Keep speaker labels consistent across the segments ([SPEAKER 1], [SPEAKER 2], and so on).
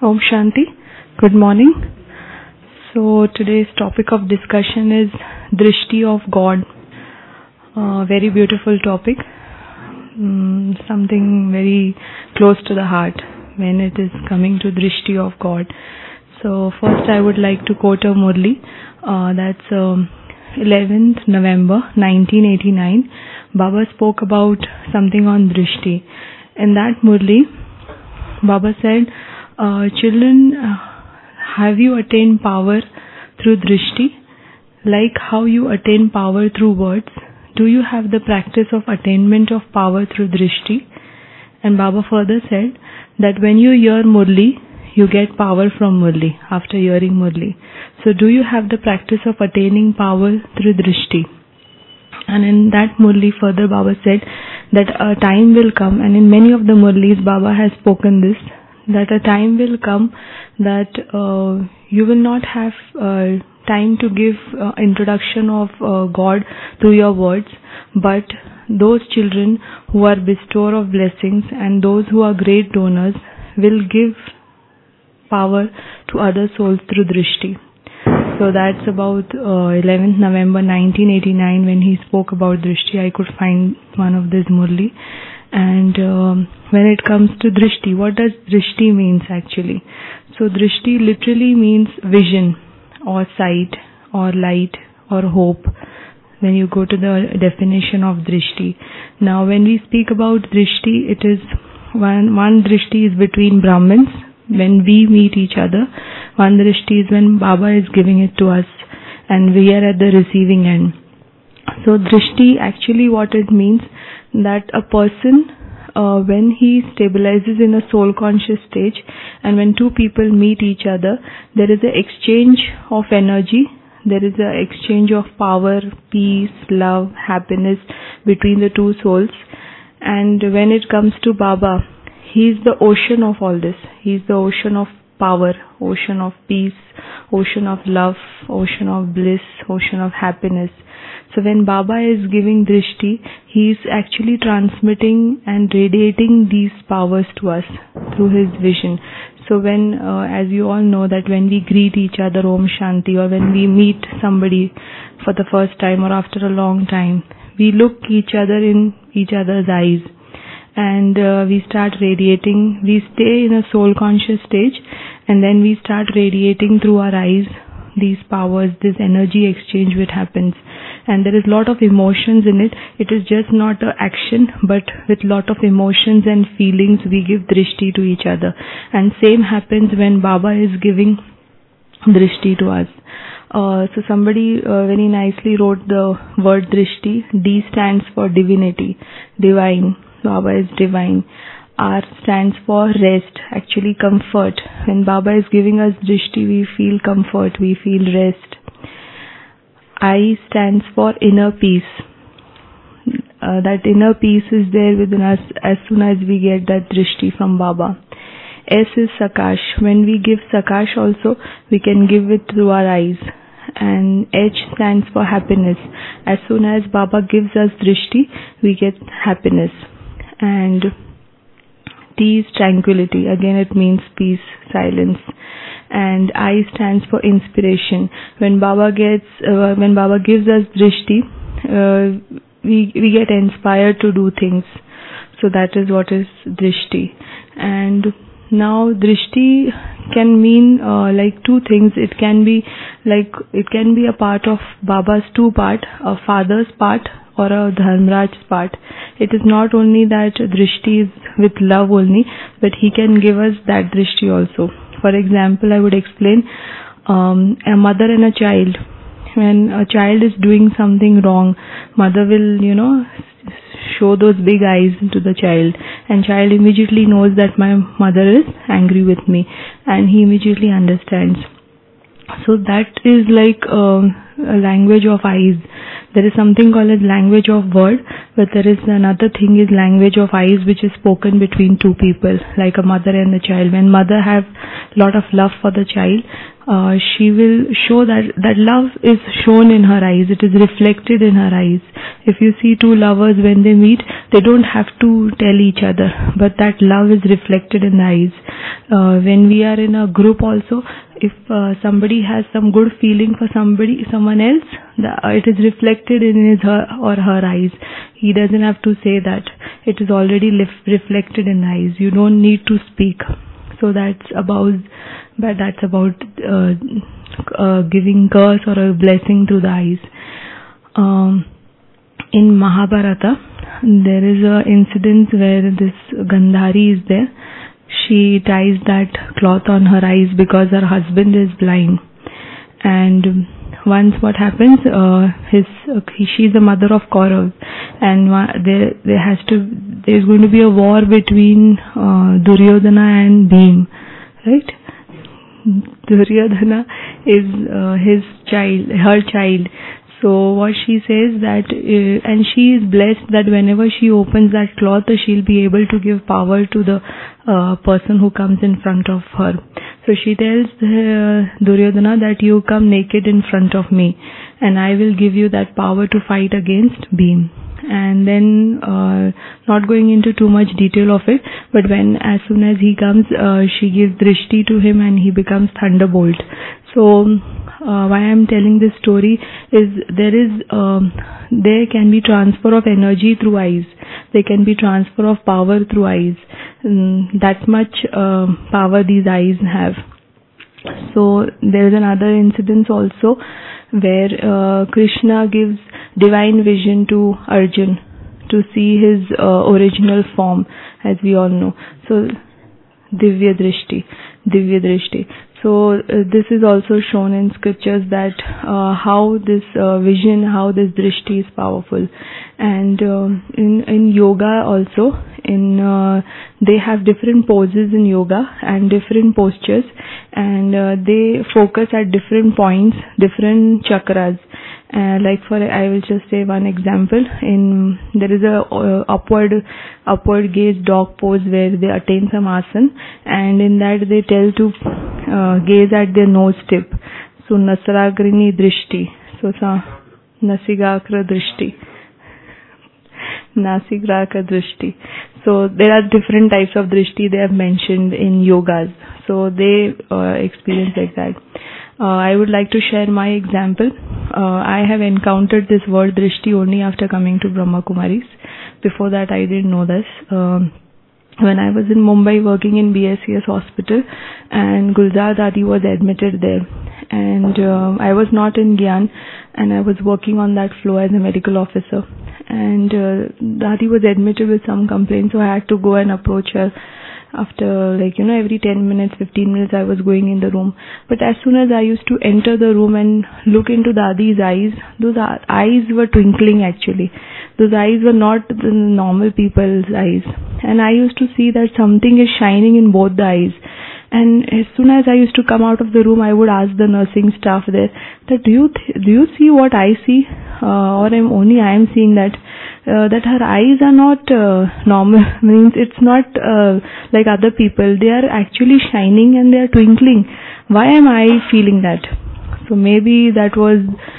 [SPEAKER 1] Om Shanti. Good morning. So today's topic of discussion is Drishti of God. Very beautiful topic. Something very close to the heart when it is coming to Drishti of God. So first I would like to quote a Murli. That's 11th November 1989. Baba spoke about something on Drishti. In that Murli, Baba said, children, have you attained power through Drishti? Like how you attain power through words, do you have the practice of attainment of power through Drishti? And Baba further said that when you hear Murli, you get power from Murli after hearing Murli. So do you have the practice of attaining power through Drishti? And in that Murli further Baba said that a time will come, and in many of the Murlis Baba has spoken this, that a time will come that you will not have time to give introduction of God through your words, but those children who are bestower of blessings and those who are great donors will give power to other souls through Drishti. So that's about 11th November 1989 when he spoke about Drishti. I could find one of this Murli. And when it comes to Drishti, what does Drishti means actually? So Drishti literally means vision or sight or light or hope when you go to the definition of Drishti. Now when we speak about Drishti, it is one Drishti is between Brahmins when we meet each other. One Drishti is when Baba is giving it to us and we are at the receiving end. So Drishti actually what it means, that a person when he stabilizes in a soul conscious stage and when two people meet each other, there is an exchange of energy, there is an exchange of power, peace, love, happiness between the two souls. And when it comes to Baba, he is the ocean of all this. He is the ocean of power, ocean of peace, ocean of love, ocean of bliss, ocean of happiness. So when Baba is giving Drishti, he is actually transmitting and radiating these powers to us through his vision. So when, as you all know, that when we greet each other, Om Shanti, or when we meet somebody for the first time or after a long time, we look each other in each other's eyes and we start radiating. We stay in a soul conscious stage and then we start radiating through our eyes these powers, this energy exchange which happens. And there is a lot of emotions in it. It is just not an action, but with lot of emotions and feelings we give Drishti to each other. And same happens when Baba is giving Drishti to us. So somebody very nicely wrote the word Drishti. D stands for divinity, divine. Baba is divine. R stands for rest, actually comfort. When Baba is giving us Drishti, we feel comfort, we feel rest. I stands for inner peace. That inner peace is there within us as soon as we get that Drishti from Baba. S is Sakash. When we give Sakash also, we can give it through our eyes. And H stands for happiness. As soon as Baba gives us Drishti, we get happiness. And T is tranquility. Again it means peace, silence. And I stands for inspiration. When Baba gives us Drishti, we get inspired to do things. So that is what is Drishti. And now Drishti can mean like two things. It can be a part of Baba's two part, a father's part or a Dharmraj's part. It is not only that Drishti is with love only, but he can give us that Drishti also. For example, I would explain a mother and a child. When a child is doing something wrong, mother will, show those big eyes to the child, and child immediately knows that my mother is angry with me, and he immediately understands. So that is like language of eyes. There is something called as language of word, but there is another thing is language of eyes, which is spoken between two people, like a mother and a child. When mother have lot of love for the child, she will show that love is shown in her eyes. It is reflected in her eyes. If you see two lovers when they meet, they don't have to tell each other, but that love is reflected in the eyes. When we are in a group also, if somebody has some good feeling for someone else, it is reflected in his or her eyes. He doesn't have to say that. It is already reflected in the eyes. You don't need to speak. So that's about giving curse or a blessing through the eyes. In Mahabharata, there is a incident where this Gandhari is there. She ties that cloth on her eyes because her husband is blind. And once what happens, she's the mother of Kauravas, and there's going to be a war between Duryodhana and Bhim, right? Duryodhana is her child. So what she says that, and she is blessed that whenever she opens that cloth, she'll be able to give power to the person who comes in front of her. So she tells Duryodhana that you come naked in front of me, and I will give you that power to fight against Bhim. And then, not going into too much detail of it, but as soon as he comes, she gives drishti to him and he becomes thunderbolt. So, why I am telling this story is there can be transfer of energy through eyes. There can be transfer of power through eyes. That much power these eyes have. So there is another incident also where Krishna gives divine vision to Arjun to see his original form, as we all know. So Divya Drishti. So this is also shown in scriptures that how this vision, how this drishti is powerful. And in yoga also, they have different poses in yoga and different postures, and they focus at different points, different chakras. I will just say one example. There is a upward gaze dog pose where they attain some asana, and in that they tell to gaze at their nose tip. So Nasragrini Drishti. So Nasigakra Drishti. Nasigakra Drishti. So there are different types of drishti they have mentioned in yogas. So they experience like that. I would like to share my example. I have encountered this word drishti only after coming to Brahma Kumaris. Before that I didn't know this. When I was in Mumbai working in BSCS hospital, and Gulzar Dadi was admitted there, and I was not in Gyan, and I was working on that floor as a medical officer, and Dadi was admitted with some complaint, so I had to go and approach her. After every 10 minutes, 15 minutes I was going in the room. But as soon as I used to enter the room and look into Dadi's eyes, those eyes were twinkling actually. Those eyes were not the normal people's eyes. And I used to see that something is shining in both the eyes. And as soon as I used to come out of the room, I would ask the nursing staff there that do you see what I see, or only I am seeing that her eyes are not normal. Means it's not like other people. They are actually shining and they are twinkling. Why am I feeling that? So maybe that was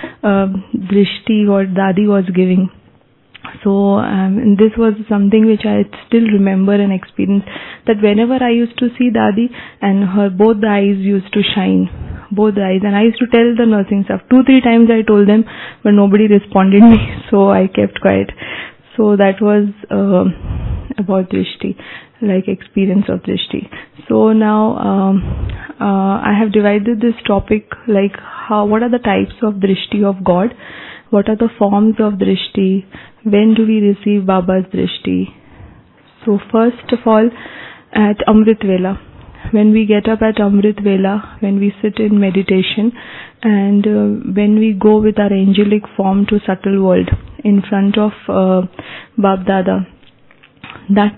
[SPEAKER 1] drishti what Dadi was giving. So this was something which I still remember and experience, that whenever I used to see Dadi and both the eyes used to shine, both the eyes, and I used to tell the nursing staff. 2-3 times I told them, but nobody responded me, so I kept quiet. So that was about drishti, like experience of drishti. So now I have divided this topic like what are the types of drishti of God, what are the forms of drishti, when do we receive Baba's drishti. So first of all, at Amrit Vela, when we get up at Amrit Vela, when we sit in meditation, and when we go with our angelic form to subtle world in front of Bab Dada, that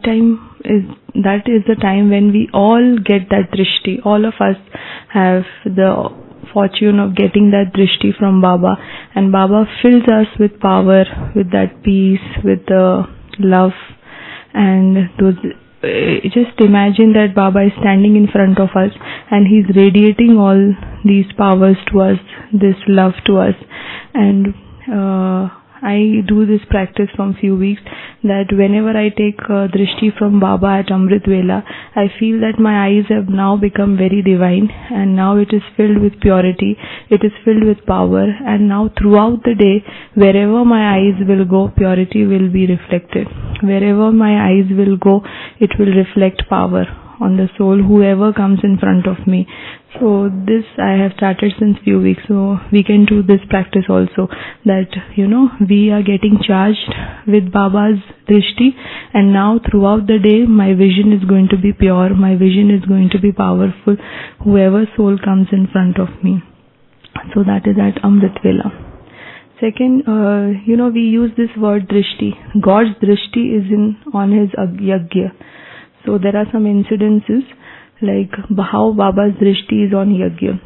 [SPEAKER 1] is the time when we all get that drishti. All of us have the fortune of getting that drishti from Baba, and Baba fills us with power, with that peace, with the love, and those. Just imagine that Baba is standing in front of us and he's radiating all these powers to us, this love to us. And I do this practice from few weeks, that whenever I take drishti from Baba at Amrit Vela, I feel that my eyes have now become very divine, and now it is filled with purity, it is filled with power, and now throughout the day, wherever my eyes will go, purity will be reflected. Wherever my eyes will go, it will reflect power on the soul, whoever comes in front of me. So this I have started since few weeks, so we can do this practice also, that we are getting charged with Baba's drishti, and now throughout the day my vision is going to be pure, my vision is going to be powerful, whoever soul comes in front of me. So that is at Amrit Vela. Second, we use this word drishti. God's drishti is on his yajna. So there are some incidences like how Baba's drishti is on yajna.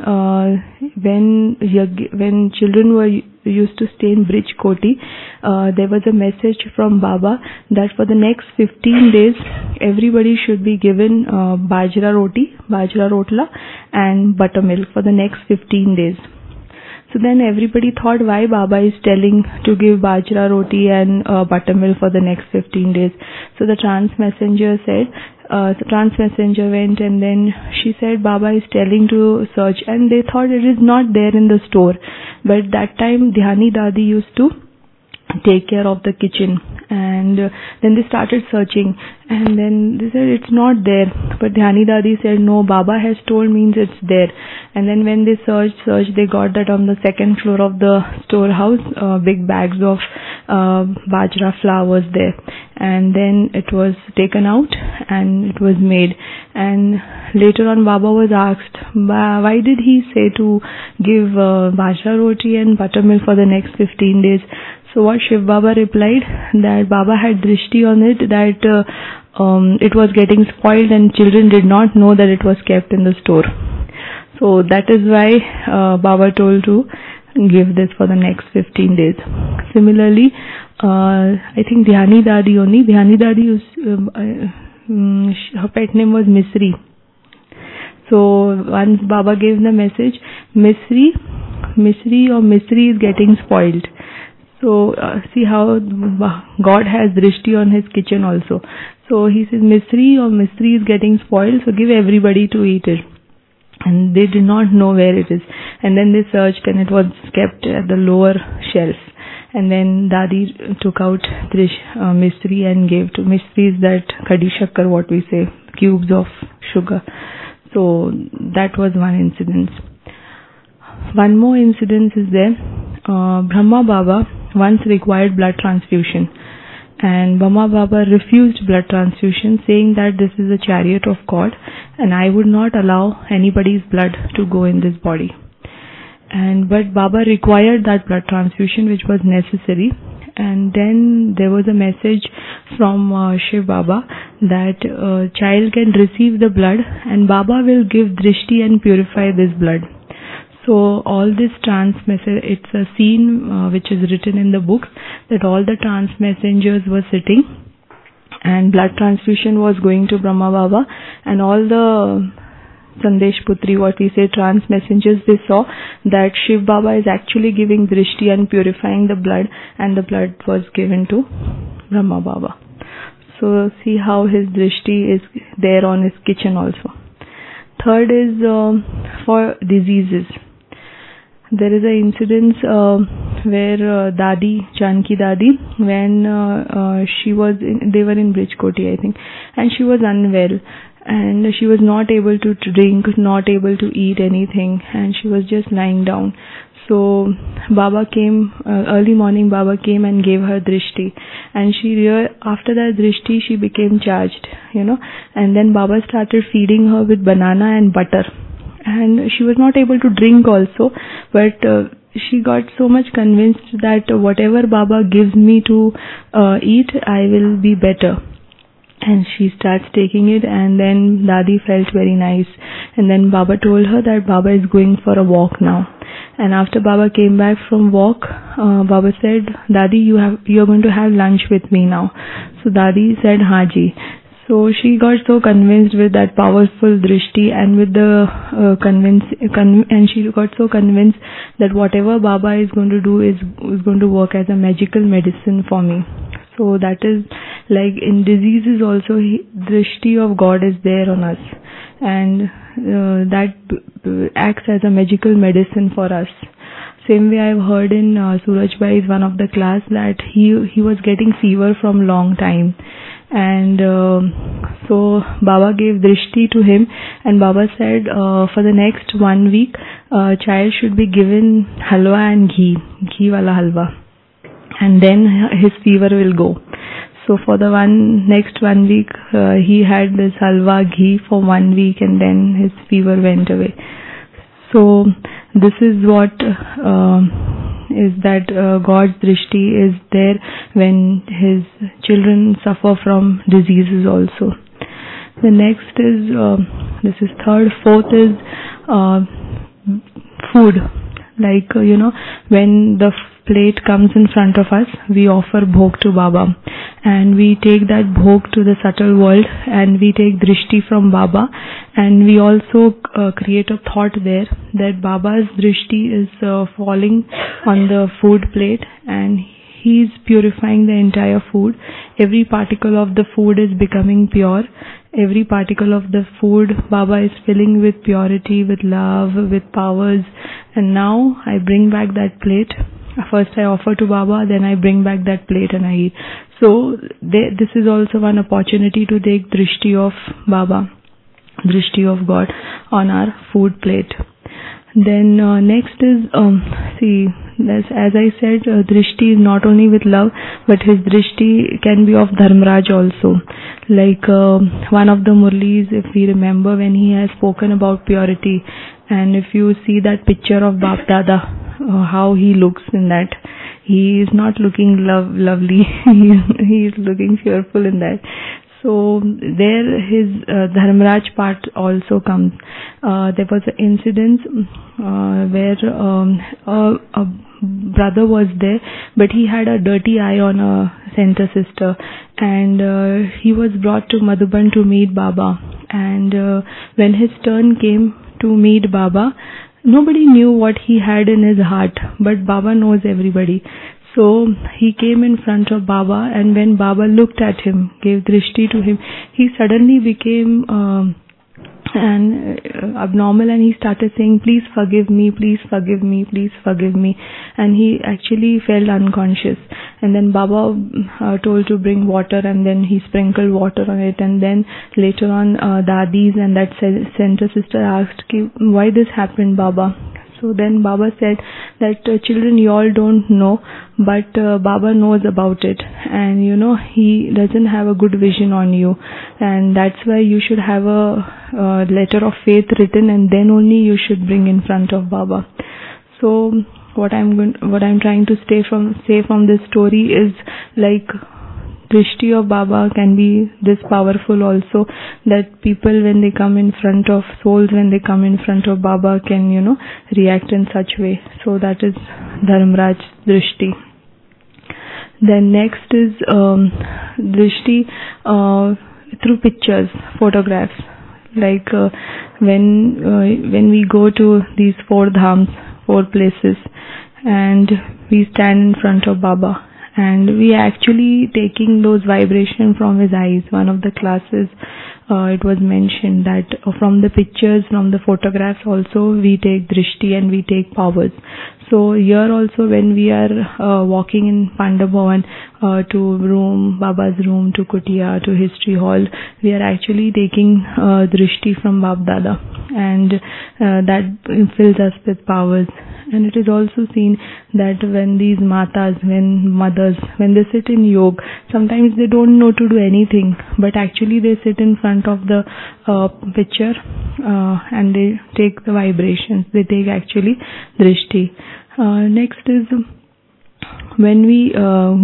[SPEAKER 1] When children were used to stay in Brij Koti, there was a message from Baba that for the next 15 days everybody should be given bajra rotla and buttermilk for the next 15 days. So then everybody thought, why Baba is telling to give bajra roti and buttermilk for the next 15 days. So the trance messenger went, and then she said Baba is telling to search, and they thought it is not there in the store. But that time Dhyani Dadi used to take care of the kitchen, and then they started searching, and then they said it's not there, but Dhyani Dadi said no, Baba has told, means it's there. And then when they searched, they got that on the second floor of the storehouse, big bags of bajra flour was there, and then it was taken out and it was made. And later on Baba was asked, why did he say to give bajra roti and buttermilk for the next 15 days? So what Shiv Baba replied, that Baba had drishti on it, that it was getting spoiled and children did not know that it was kept in the store. So that is why Baba told to give this for the next 15 days. Similarly, I think Dhyani Dadi her pet name was Misri. So once Baba gave the message, Misri is getting spoiled. So see how God has drishti on his kitchen also. So he says Misri is getting spoiled, so give everybody to eat it. And they did not know where it is. And then they searched and it was kept at the lower shelf. And then Dadi took out Misri and gave to Misri, is that Khadi Shakkar, what we say, cubes of sugar. So that was one incident. One more incident is there. Brahma Baba once required blood transfusion, and Brahma Baba refused blood transfusion, saying that this is a chariot of God and I would not allow anybody's blood to go in this body. But Baba required that blood transfusion, which was necessary. And then there was a message from Shiv Baba that a child can receive the blood and Baba will give drishti and purify this blood. So all this trance message, it's a scene which is written in the books, that all the trance messengers were sitting and blood transfusion was going to Brahma Baba, and all the Sandesh Putri, what we say, trance messengers, they saw that Shiv Baba is actually giving drishti and purifying the blood, and the blood was given to Brahma Baba. So see how his drishti is there on his kitchen also. Third is for diseases. There is an incident where Janki Dadi, when they were in Brij Koti, I think, and she was unwell, and she was not able to drink, not able to eat anything, and she was just lying down. So Baba came, early morning Baba came and gave her drishti, and after that drishti she became charged, and then Baba started feeding her with banana and butter, and she was not able to drink also, but she got so much convinced that whatever Baba gives me to eat, I will be better. And she starts taking it, and then Dadi felt very nice. And then Baba told her that Baba is going for a walk now. And after Baba came back from walk, Baba said, Dadi, you're going to have lunch with me now. So Dadi said, Haji. So she got so convinced with that powerful drishti and with the and she got so convinced that whatever Baba is going to do is going to work as a magical medicine for me. So that is like in diseases also, drishti of God is there on us, and that acts as a magical medicine for us. Same way I've heard in Surajbhai's one of the class that he was getting fever from long time. And so Baba gave drishti to him, and Baba said for the next 1 week, child should be given halwa and ghee wala halwa, and then his fever will go. So for the next 1 week, he had this halwa ghee for 1 week, and then his fever went away. So this is what is that God's drishti is there when his children suffer from diseases also. The next is, this is third. Fourth is food. Like, when the plate comes in front of us, we offer bhog to Baba. And we take that bhog to the subtle world, and we take drishti from Baba. And we also create a thought there that Baba's drishti is falling on the food plate, and he is purifying the entire food. Every particle of the food is becoming pure. Every particle of the food Baba is filling with purity, with love, with powers. And now I bring back that plate. First I offer to Baba, then I bring back that plate and I eat. So this is also one opportunity to take drishti of Baba, drishti of God on our food plate. Then next is, as I said, drishti is not only with love, but his drishti can be of Dharmaraj also. Like one of the Murlis, if we remember, when he has spoken about purity, and if you see that picture of Bap Dada, how he looks in that, he is not looking lovely, he is looking fearful in that. So there his Dharmaraj part also comes. There was an incident where a brother was there, but he had a dirty eye on a center sister, and he was brought to Madhuban to meet Baba. And when his turn came to meet Baba, nobody knew what he had in his heart, but Baba knows everybody. So he came in front of Baba, and when Baba looked at him, gave drishti to him, he suddenly became abnormal, and he started saying, please forgive me, please forgive me, please forgive me. And he actually fell unconscious. And then Baba told to bring water, and then he sprinkled water on it. And then later on, Dadis and that center sister asked, why this happened, Baba? So then Baba said that children, you all don't know, but Baba knows about it, and he doesn't have a good vision on you, and that's why you should have a letter of faith written, and then only you should bring in front of Baba. So what I'm trying to say from this story is like drishti of Baba can be this powerful also, that people when they come in front of souls, when they come in front of Baba can react in such way. So that is Dharmaraj drishti. Then next is drishti through pictures, photographs. Like when we go to these 4 dhams, 4 places, and we stand in front of Baba, and we actually taking those vibrations from his eyes. One of the classes, it was mentioned that from the pictures, from the photographs also, we take drishti and we take powers. So here also, when we are walking in Pandabhavan to Baba's room, to Kutia, to History Hall, we are actually taking drishti from Bap Dada, and that fills us with powers. And it is also seen that when these matas, when mothers, when they sit in yoga, sometimes they don't know to do anything, but actually they sit in front of the picture and they take the vibrations. They take actually drishti. Next is when we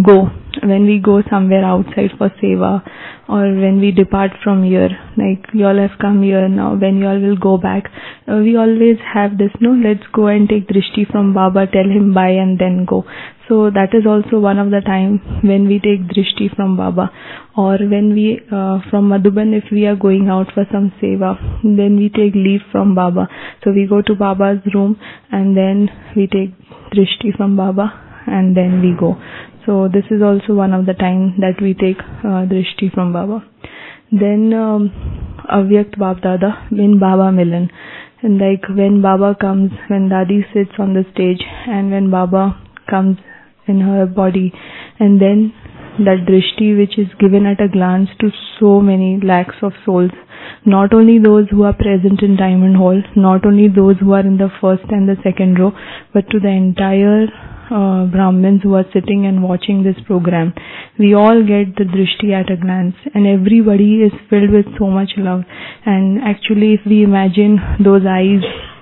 [SPEAKER 1] go somewhere outside for seva, or when we depart from here, like you all have come here now, when you all will go back, we always have this, no, let's go and take drishti from Baba, tell him bye and then go. So that is also one of the time when we take drishti from Baba. Or when we from Madhuban, if we are going out for some seva, then we take leave from Baba. So we go to Baba's room and then we take drishti from Baba and then we go. So this is also one of the time that we take drishti from Baba. Then Avyakt Bap Dada, when Baba Milan. And like when Baba comes, when Dadi sits on the stage and when Baba comes in her body, and then that drishti which is given at a glance to so many lakhs of souls, not only those who are present in Diamond Hall, not only those who are in the first and the second row, but to the entire Brahmins who are sitting and watching this program. We all get the drishti at a glance, and everybody is filled with so much love. And actually, if we imagine those eyes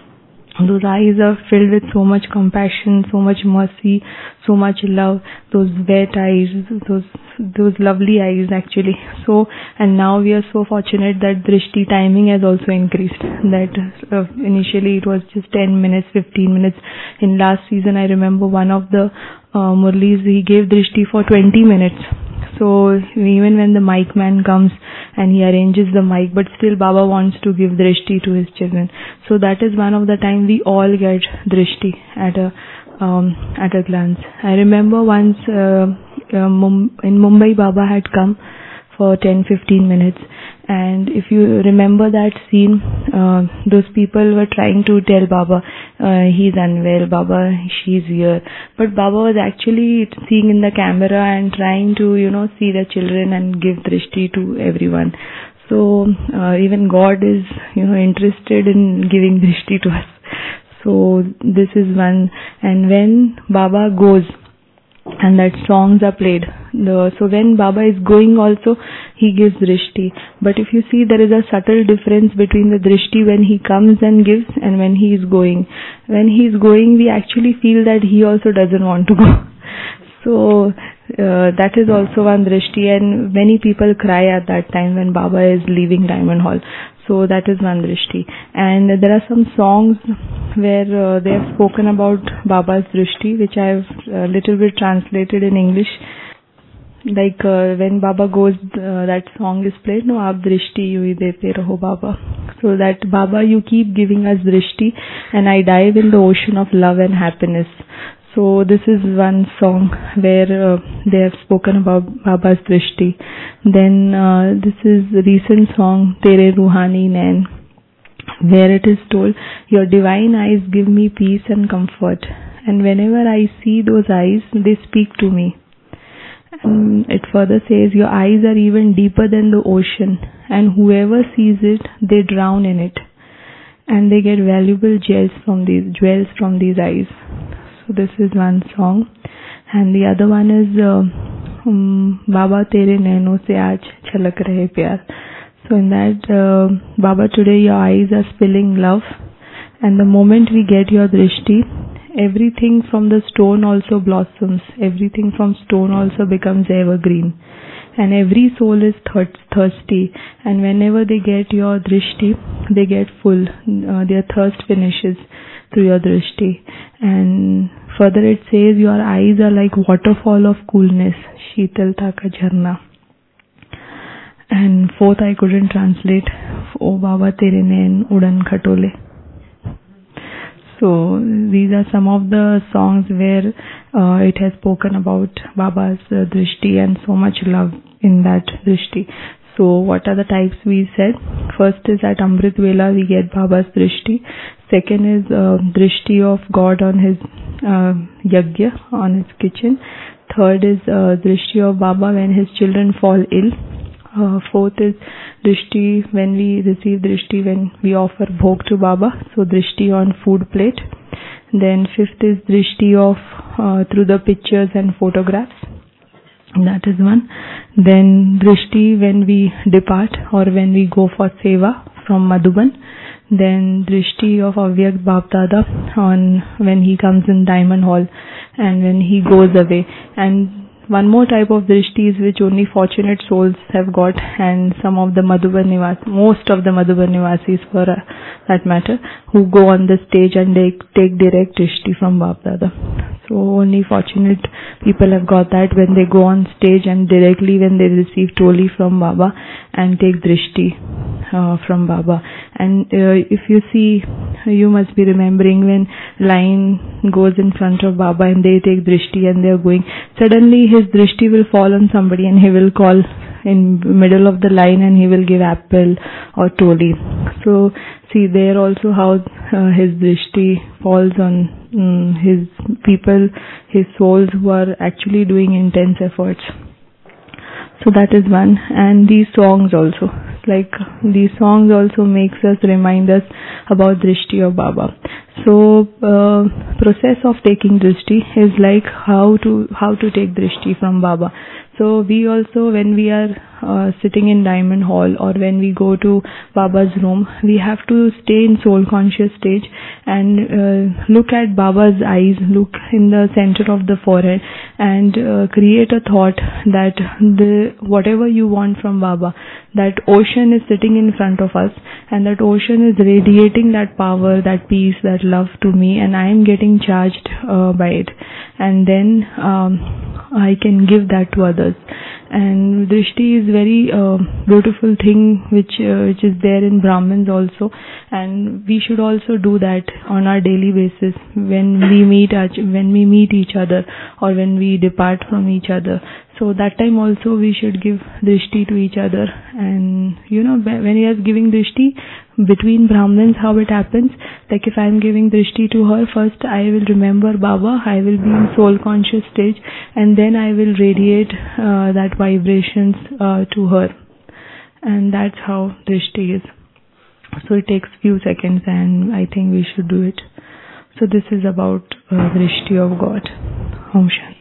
[SPEAKER 1] are filled with so much compassion, so much mercy, so much love, those wet eyes, those lovely eyes actually. So, and now we are so fortunate that drishti timing has also increased. That initially it was just 10 minutes, 15 minutes. In last season, I remember one of the Murlis, he gave drishti for 20 minutes. So even when the mic man comes and he arranges the mic, but still Baba wants to give drishti to his children. So that is one of the time we all get drishti at a glance. I remember once in Mumbai, Baba had come for 10-15 minutes, and if you remember that scene, those people were trying to tell Baba, he's unwell, Baba, she's here, but Baba was actually seeing in the camera and trying to, see the children and give drishti to everyone. So even God is, interested in giving drishti to us. So this is one. And when Baba goes, and that songs are played. So when Baba is going also, he gives drishti. But if you see, there is a subtle difference between the drishti when he comes and gives and when he is going. When he is going, we actually feel that he also doesn't want to go. So that is also one drishti, and many people cry at that time when Baba is leaving Diamond Hall. So that is one drishti. And there are some songs where they have spoken about Baba's drishti, which I have little bit translated in English. Like when Baba goes, that song is played, no, aap drishti yui dete raho Baba. So that Baba, you keep giving us drishti, and I dive in the ocean of love and happiness. So this is one song where they have spoken about Baba's drishti. Then this is the recent song, Tere Ruhani Nain, where it is told, your divine eyes give me peace and comfort. And whenever I see those eyes, they speak to me. And it further says, your eyes are even deeper than the ocean, and whoever sees it, they drown in it. And they get valuable jewels from these eyes. So this is one song. And the other one is Baba Tere Naino Se Aaj Chalak Rahe Pyar. So in that, Baba, today your eyes are spilling love, and the moment we get your drishti, everything from the stone also blossoms, everything from stone also becomes evergreen, and every soul is thirsty, and whenever they get your drishti, they get full, their thirst finishes through your drishti. And further it says, your eyes are like waterfall of coolness, Sheetalta ka jharna. And fourth I couldn't translate, O Baba Tere Nain Udan Khatole. So these are some of the songs where it has spoken about Baba's drishti and so much love in that drishti. So what are the types we said? First is at Amrit Vela we get Baba's drishti. Second is drishti of God on his yagya, on his kitchen. Third is drishti of Baba when his children fall ill. Fourth is drishti when we receive drishti when we offer bhog to Baba, so drishti on food plate. Then fifth is drishti of through the pictures and photographs. That is one. Then drishti when we depart or when we go for seva from Madhuban. Then drishti of Avyakt Bap Dada on when he comes in Diamond Hall. and when he goes away. And one more type of drishti is which only fortunate souls have got, and some of the Madhuban Nivasis, most of the Madhuban Nivasis for that matter, who go on the stage and they take direct drishti from Bap Dada. So only fortunate people have got that, when they go on stage and directly when they receive toli from Baba and take drishti from Baba. And if you see, you must be remembering when line goes in front of Baba and they take drishti and they are going, suddenly his drishti will fall on somebody and he will call in middle of the line and he will give apple or toli. So see there also how his drishti falls on his people, his souls who are actually doing intense efforts. So that is one. And these songs also, like these songs also makes us, remind us about drishti of Baba. So process of taking drishti is like how to take drishti from Baba. So we also, when we are sitting in Diamond Hall or when we go to Baba's room, we have to stay in soul conscious stage and look at Baba's eyes, look in the center of the forehead and create a thought that whatever you want from Baba, that ocean is sitting in front of us and that ocean is radiating that power, that peace, that love to me, and I am getting charged by it. And then I can give that to others. And drishti is very beautiful thing which is there in Brahmins also, and we should also do that on our daily basis when we meet each other or when we depart from each other. So that time also we should give drishti to each other. And when you are giving drishti between Brahmins, how it happens, like if I am giving drishti to her, first I will remember Baba, I will be in soul conscious stage, and then I will radiate that vibrations to her. And that's how drishti is. So it takes few seconds and I think we should do it. So this is about drishti of God. Om Shanti.